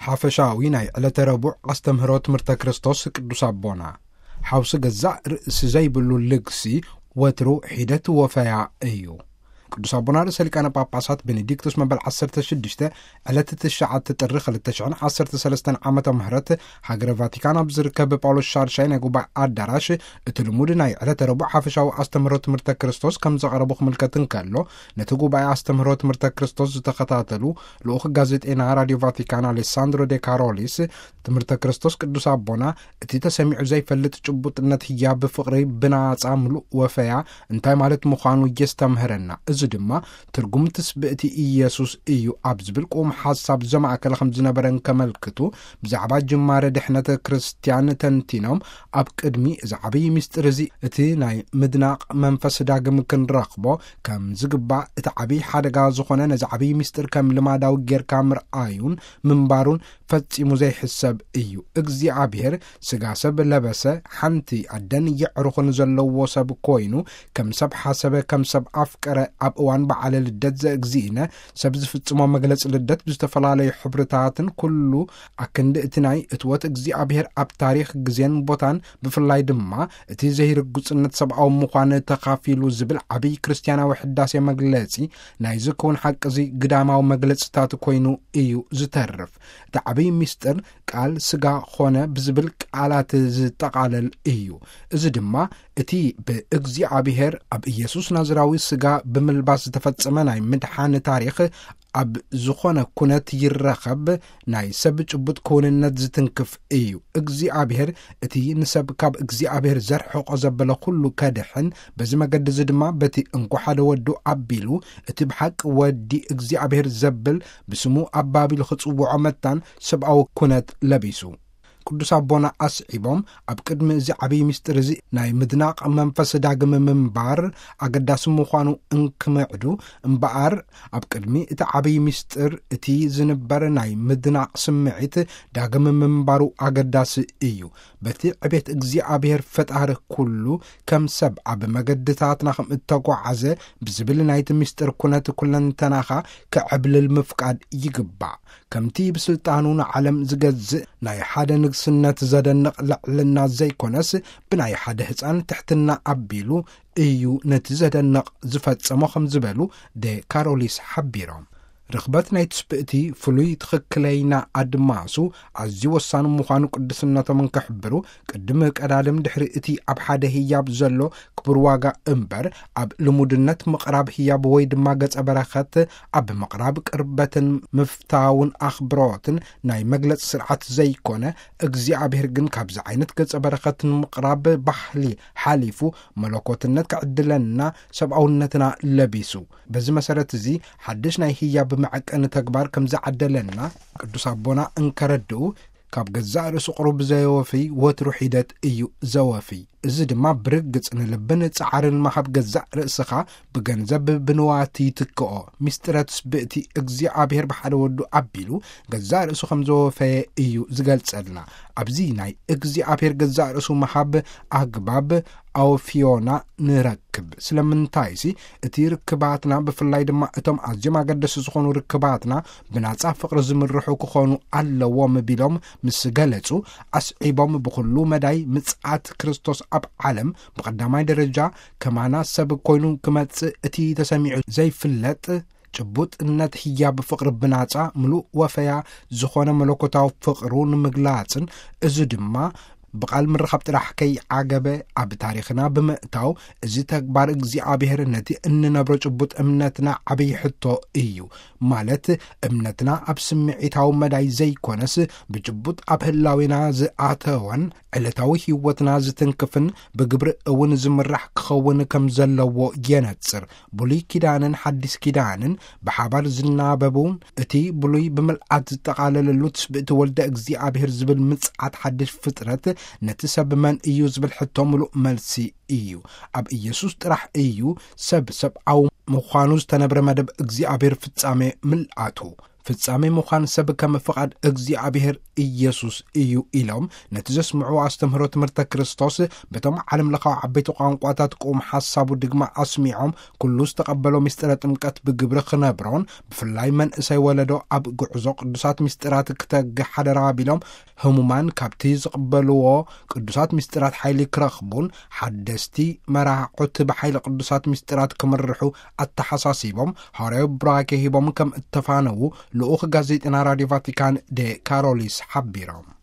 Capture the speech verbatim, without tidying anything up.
ሓፈሻዊ ናይ ዕለተ ረቡዕ አስተምህሮት ትምህርተ ክርስቶስ ቅዱስ አቦና ሓውስ ገዛእ ርእሲ ዘይብሉ ልግሲ ወትሩ ሒደት ወፈያ እዩ። ቅዱስ አቦና ርእሰ ሊቃነ ጳጳሳት ቤኔዲክቶስ መበል ዓሰርተ ሽዱሽተ ዕለት ትሽዓተ ጥሪ ክልተ ሽሕን ዓሰርተ ሰለስተ ዓመተ ምህረት ሃገረ ቫቲካን ኣብ ዝርከብ ጳውሎስ ሻርሻይ ናይ ጉባኤ አዳራሽ እቲ ልሙድ ናይ ዕለተ ረቡዕ ሓፈሻዊ አስተምህሮት ትምህርተ ክርስቶስ ከም ዘቕረቡ ክምልከት እንከሎ ነቲ ጉባኤ አስተምህሮት ትምህርተ ክርስቶስ ዝተኸታተሉ ልኡኽ ጋዜጤና ራድዮ ቫቲካን አሌሳንድሮ ዴ ካሮሊስ ትምህርተ ክርስቶስ ቅዱስ አቦና እቲ ተሰሚዑ ዘይፈልጥ ጭቡጥነት ህያብ ፍቕሪ ብናጻ ምሉእ ወፈያ እንታይ ማለት ምዃኑ የስተምህረና እዚ ድማ ትርጉም ትስብእቲ ኢየሱስ እዩ ኣብ ዝብል ቁም ሓሳብ ዘማእከለ ከም ዝነበረን ከመልክቱ ብዛዕባ ጅማረ ድሕነት ክርስቲያን ተንቲኖም ኣብ ቅድሚ እዚ ዓብዪ ምስጢር እዚ እቲ ናይ ምድናቕ መንፈስ ዳግም ክንረኽቦ ከም ዝግባእ እቲ ዓብዪ ሓደጋ ዝኾነ ነዚ ዓብዪ ምስጢር ከም ልማዳዊ ጌርካ ምርኣዩን ምንባሩን ፈጺሙ ዘይሕሰብ እዩ። እግዚኣብሔር ስጋ ሰብ ለበሰ ሓንቲ ኣደን ይዕሩኽን ዘለዎ ሰብ ኮይኑ ከም ሰብ ሓሰበ ከም ሰብ ኣፍቀረ ኣብ እዋን በዓለ ልደት ዘእግዚእነ ሰብ ዝፍጽሞ መግለጽ ልደት ብዝተፈላለዩ ሕብርታትን ኩሉ ኣክንዲ እቲ ናይ እትወት እግዚኣብሔር ኣብ ታሪኽ ግዜን ቦታን ብፍላይ ድማ እቲ ዘይርግጽነት ሰብኣዊ ምዃን ተኻፊሉ ዝብል ዓብዪ ክርስትያናዊ ሕዳሴ መግለጺ ናይ ዝክውን ሓቂ እዚ ግዳማዊ መግለጽታት ኮይኑ እዩ ዝተርፍ። እቲ ዓብዪ ምስጢር ቃል ስጋ ኾነ ብዝብል ቃላት ዝጠቓለል እዩ። እዚ ድማ እቲ ብእግዚኣብሔር ኣብ ኢየሱስ ናዝራዊ ስጋ ብምልባስ ዝተፈጸመ ናይ ምድሓን ታሪኽ ኣብ ዝኾነ ኩነት ይረኸብ ናይ ሰብ ጭቡጥ ክውንነት ዝትንክፍ እዩ። እግዚኣብሔር እቲ ንሰብ ካብ እግዚኣብሔር ዘርሕቆ ዘበለ ኩሉ ከድሕን በዚ መገዲ እዚ ድማ በቲ እንኳ ሓደ ወዱ ኣቢሉ እቲ ብሓቂ ወዲ እግዚኣብሔር ዘብል ብስሙ ኣባቢሉ ክጽውዖ መታን ሰብኣዊ ኩነት ለቢሱ ቅዱስ አቦና አስዒቦም ኣብ ቅድሚ እዚ ዓብዪ ምስጢር እዚ ናይ ምድናቕ መንፈስ ዳግም ምንባር ኣገዳሲ ምዃኑ እንክምዕዱ እምበኣር ኣብ ቅድሚ እቲ ዓብዪ ምስጢር እቲ ዝንበር ናይ ምድናቕ ስምዒት ዳግም ምንባሩ ኣገዳሲ እዩ። በቲ ዕቤት እግዚኣብሔር ፈጣሪ ኩሉ ከም ሰብ ኣብ መገድታትና ከም እተጓዓዘ ብዝብል ናይቲ ምስጢር ኩነት ኩለንተናኻ ክዕብልል ምፍቃድ ይግባእ። ከምቲ ብስልጣኑ ንዓለም ዝገዝእ ናይ ሓደ ንግስነት ዘደንቕ ልዕልና ዘይኮነስ ብናይ ሓደ ህፃን ትሕትና ኣቢሉ እዩ ነቲ ዘደንቕ ዝፈጸሞ ከም ዝበሉ ደ ካሮሊስ ሓቢሮም። ርኽበት ናይ ትስብእቲ ፍሉይ ትኽክለይና ኣድማሱ ኣዝዩ ወሳኑ ምዃኑ ቅድስነቶም እንክሕብሩ ቅድሚ ቀዳድም ድሕሪ እቲ ኣብ ሓደ ህያብ ዘሎ ክቡር ዋጋ እምበር ኣብ ልሙድነት ምቕራብ ህያብ ወይ ድማ ገጸ በረኸት ኣብ ምቕራብ ቅርበትን ምፍታውን ኣኽብሮትን ናይ መግለጽ ስርዓት ዘይኮነ እግዚኣብሔር ግን ካብዚ ዓይነት ገጸ በረኸትን ምቕራብ ባህሊ ሓሊፉ መለኮትነት ክዕድለና ሰብኣውነትና ለቢሱ በዚ መሰረት እዚ ሓድሽ ናይ ህያብ መዐቀን ተግባር ከም ዝዓደለና ቅዱስ አቦና እንከረድኡ ካብ ገዛእ ርእሱ ቁሩብ ዘወፊ ወትሩ ሒደት እዩ ዘወፊ። እዚ ድማ ብርግጽ ንልብን ጻዕርን ማኻብ ገዛእ ርእስኻ ብገንዘብ ብንዋት ይትክኦ ምስጢረ ትስብእቲ እግዚኣብሔር ብሓደ ወዱ ኣቢሉ ገዛእ ርእሱ ከም ዘወፈየ እዩ ዝገልጸልና። ኣብዚ ናይ እግዚኣብሔር ገዛእ ርእሱ ማኻብ ኣግባብ ኣውፊዮና ንረክብ። ስለምንታይ ሲ እቲ ርክባትና ብፍላይ ድማ እቶም ኣዝዮም ኣገደሲ ዝኾኑ ርክባትና ብናጻ ፍቕሪ ዝምርሑ ክኾኑ ኣለዎም ቢሎም ምስ ገለጹ ኣስዒቦም ብኩሉ መዳይ ምጽኣት ክርስቶስ ኣብ ዓለም ብቐዳማይ ደረጃ ከማና ሰብ ኮይኑ ክመጽእ እቲ ተሰሚዑ ዘይፍለጥ ጭቡጥነት ህያብ ፍቕሪ ብናጻ ምሉእ ወፈያ ዝኾነ መለኮታዊ ፍቕሩ ንምግላጽን እዚ ድማ ብቓል ምርኻብ ጥራሕ ከይዓገበ ኣብ ታሪኽና ብምእታው እዚ ተግባር እግዚኣብሔር ነቲ እንነብሮ ጭቡጥ እምነትና ዓብዪ ሕቶ እዩ። ማለት እምነትና ኣብ ስምዒታዊ መዳይ ዘይኮነስ ብጭቡጥ ኣብ ህላዊና ዝኣተወን ዕለታዊ ህይወትና ዝትንክፍን ብግብሪ እውን ዝምራሕ ክኸውን ከም ዘለዎ የነጽር። ብሉይ ኪዳንን ሓዲስ ኪዳንን ብሓባር ዝናበቡን እቲ ብሉይ ብምልኣት ዝጠቓለለሉ ትስብእቲ ወልደ እግዚኣብሔር ዝብል ምጽዓት ሓድሽ ፍጥረት ነቲ ሰብ መን እዩ ዝብል ሕቶ ምሉእ መልሲ እዩ። ኣብ ኢየሱስ ጥራሕ እዩ ሰብ ሰብኣዊ ምዃኑ ዝተነብረ መደብ እግዚኣብሔር ፍጻሜ ምልኣቱ ፍጻሜ ምዃን ሰብ ከም ፍቓድ እግዚኣብሔር ኢየሱስ እዩ ኢሎም ነቲ ዘስምዑ ኣስተምህሮ ትምህርተ ክርስቶስ በቶም ዓለም ለኻዊ ዓበይቲ ቋንቋታት ቁም ሓሳቡ ድማ ኣስሚዖም ኩሉ ዝተቐበሎ ምስጢረ ጥምቀት ብግብሪ ክነብሮን ብፍላይ መንእሰይ ወለዶ ኣብ ጉዕዞ ቅዱሳት ምስጢራት ክተግሕ ሓደራ ኣቢሎም ህሙማን ካብቲ ዝቕበልዎ ቅዱሳት ምስጢራት ሓይሊ ክረኽቡን ሓደስቲ መራሕዑት ብሓይሊ ቅዱሳት ምስጢራት ክምርሑ ኣተሓሳሲቦም ሐዋርያዊ ቡራኬ ሂቦም ከም እተፋነዉ ልኡኽ ጋዜጠና ራድዮ ቫቲካን ደ ካሮሊስ ሓቢሮም